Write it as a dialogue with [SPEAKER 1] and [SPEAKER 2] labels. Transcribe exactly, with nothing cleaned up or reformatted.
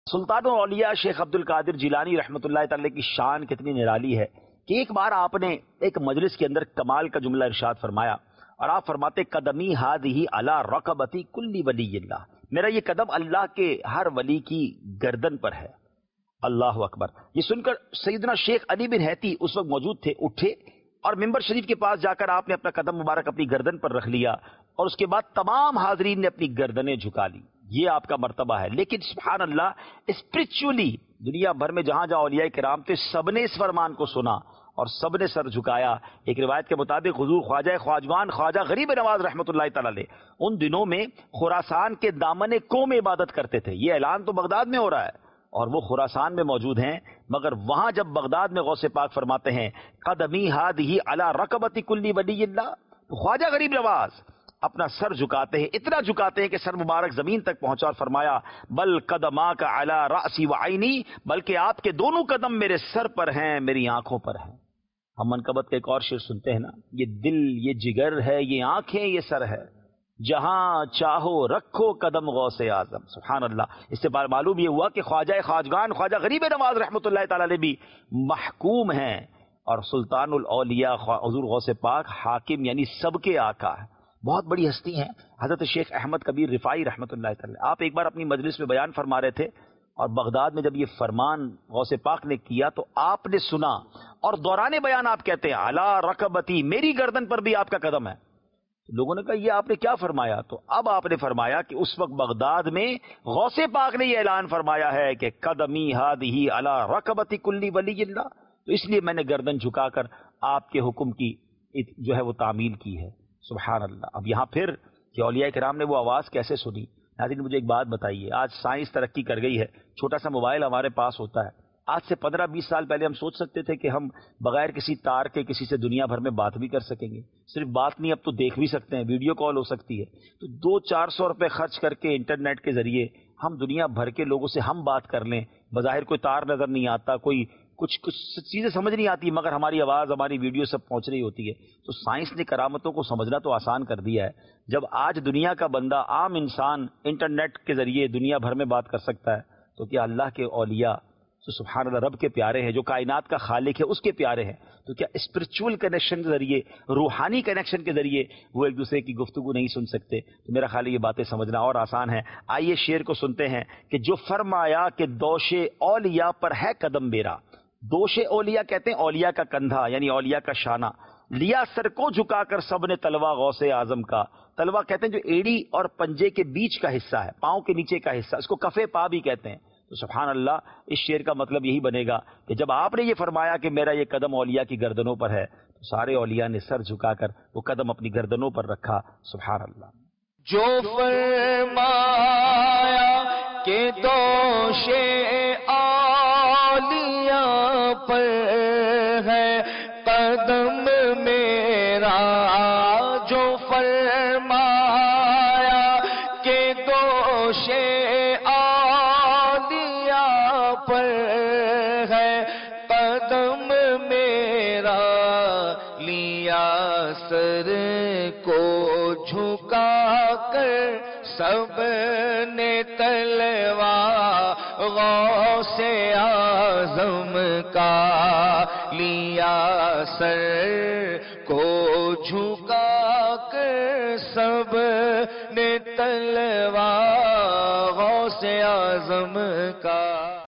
[SPEAKER 1] سلطان اولیاء شیخ عبد القادر جیلانی رحمۃ اللہ تعالی کی شان کتنی نرالی ہے کہ ایک بار آپ نے ایک مجلس کے اندر کمال کا جملہ ارشاد فرمایا اور آپ فرماتے قدمی ہادی علی رقبتی کلی ولی اللہ، میرا یہ قدم اللہ کے ہر ولی کی گردن پر ہے۔ اللہ اکبر۔ یہ سن کر سیدنا شیخ علی بن ہیتی اس وقت موجود تھے، اٹھے اور ممبر شریف کے پاس جا کر آپ نے اپنا قدم مبارک اپنی گردن پر رکھ لیا اور اس کے بعد تمام حاضرین نے اپنی گردنیں جھکا لی۔ یہ آپ کا مرتبہ ہے۔ لیکن سبحان اللہ، اسپرچولی دنیا بھر میں جہاں جہاں اولیاء کرام تھے سب نے اس فرمان کو سنا اور سب نے سر جھکایا۔ ایک روایت کے مطابق حضور خواجہ خواجوان خواجہ غریب نواز رحمۃ اللہ تعالی علیہ ان دنوں میں خراسان کے دامن قوم عبادت کرتے تھے۔ یہ اعلان تو بغداد میں ہو رہا ہے اور وہ خراسان میں موجود ہیں، مگر وہاں جب بغداد میں غوث پاک فرماتے ہیں قدمی ہادی علی رقبتی کلی ولی اللہ، تو خواجہ غریب نواز اپنا سر جھکاتے ہیں، اتنا جھکاتے ہیں کہ سر مبارک زمین تک پہنچا اور فرمایا بل قدماک علی رأسی وعینی، بلکہ آپ کے دونوں قدم میرے سر پر ہیں، میری آنکھوں پر ہیں۔ ہم منقبت کا ایک اور شعر سنتے ہیں نا، یہ دل یہ جگر ہے، یہ آنکھیں یہ سر ہے، جہاں چاہو رکھو قدم غوث اعظم۔ سبحان اللہ۔ اس سے معلوم یہ ہوا کہ خواجہ خواجگان خواجہ غریب نواز رحمۃ اللہ تعالی علیہ بھی محکوم ہیں اور سلطان الاولیاء حضور غوث پاک حاکم یعنی سب کے آقا ہے۔ بہت بڑی ہستی ہیں حضرت شیخ احمد کبیر رفاعی رحمۃ اللہ تعالی۔ آپ ایک بار اپنی مجلس میں بیان فرما رہے تھے اور بغداد میں جب یہ فرمان غوث پاک نے کیا تو آپ نے سنا اور دوران بیان آپ کہتے ہیں علی رقبتی، میری گردن پر بھی آپ کا قدم ہے۔ لوگوں نے کہا یہ آپ نے کیا فرمایا؟ تو اب آپ نے فرمایا کہ اس وقت بغداد میں غوث پاک نے یہ اعلان فرمایا ہے کہ قدمی ہادی علی رقبتی کلی ولی اللہ، تو اس لیے میں نے گردن جھکا کر آپ کے حکم کی جو ہے وہ تعمیل کی ہے۔ سبحان اللہ۔ اب یہاں پھر کہ اولیاء کرام نے وہ آواز کیسے سنی؟ ناظرین مجھے ایک بات بتائیے، آج سائنس ترقی کر گئی ہے، چھوٹا سا موبائل ہمارے پاس ہوتا ہے۔ آج سے پندرہ بیس سال پہلے ہم سوچ سکتے تھے کہ ہم بغیر کسی تار کے کسی سے دنیا بھر میں بات بھی کر سکیں گے؟ صرف بات نہیں، اب تو دیکھ بھی سکتے ہیں، ویڈیو کال ہو سکتی ہے۔ تو دو چار سو روپے خرچ کر کے انٹرنیٹ کے ذریعے ہم دنیا بھر کے لوگوں سے ہم بات کر لیں، بظاہر کوئی تار نظر نہیں آتا، کوئی کچھ کچھ چیزیں سمجھ نہیں آتی، مگر ہماری آواز ہماری ویڈیو سب پہنچ رہی ہوتی ہے۔ تو سائنس نے کرامتوں کو سمجھنا تو آسان کر دیا ہے۔ جب آج دنیا کا بندہ عام انسان انٹرنیٹ کے ذریعے دنیا بھر میں بات کر سکتا ہے، تو کیا اللہ کے اولیاء تو سبحان اللہ رب کے پیارے ہیں، جو کائنات کا خالق ہے اس کے پیارے ہیں، تو کیا اسپرچول کنیکشن کے ذریعے، روحانی کنیکشن کے ذریعے وہ ایک دوسرے کی گفتگو نہیں سن سکتے؟ تو میرا خیال ہے یہ باتیں سمجھنا اور آسان ہے۔ آئیے شعر کو سنتے ہیں کہ جو فرمایا کہ دوش اولیاء پر ہے قدم میرا۔ دوش اولیاء کہتے ہیں اولیاء کا کندھا یعنی اولیاء کا شانہ، لیا سر کو جھکا کر سب نے تلوا غوث اعظم کا۔ تلوا کہتے ہیں جو ایڑی اور پنجے کے بیچ کا حصہ ہے، پاؤں کے نیچے کا حصہ، اس کو کفے پا بھی کہتے ہیں۔ تو سبحان اللہ، اس شعر کا مطلب یہی بنے گا کہ جب آپ نے یہ فرمایا کہ میرا یہ قدم اولیاء کی گردنوں پر ہے، تو سارے اولیاء نے سر جھکا کر وہ قدم اپنی گردنوں پر رکھا۔ سبحان اللہ۔
[SPEAKER 2] جو فرمایا کہ دوش اولیاء پر ہے قدم میرا، جو فرمایا کہ دوش اولیاء پر ہے قدم میرا، لیا سر کو جھکا کر سب نے تلوا غوث اعظم کا، لیا سر کو جھکا کر سب نے تلوا غوث اعظم کا۔